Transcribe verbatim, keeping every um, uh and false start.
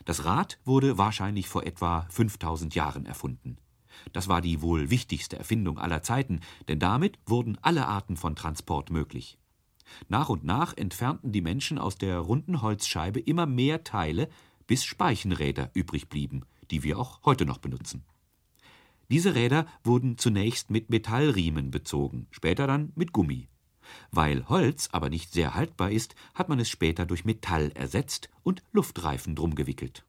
Das Rad wurde wahrscheinlich vor etwa fünftausend Jahren erfunden. Das war die wohl wichtigste Erfindung aller Zeiten, denn damit wurden alle Arten von Transport möglich. Nach und nach entfernten die Menschen aus der runden Holzscheibe immer mehr Teile, bis Speichenräder übrig blieben, die wir auch heute noch benutzen. Diese Räder wurden zunächst mit Metallriemen bezogen, später dann mit Gummi. Weil Holz aber nicht sehr haltbar ist, hat man es später durch Metall ersetzt und Luftreifen drum gewickelt.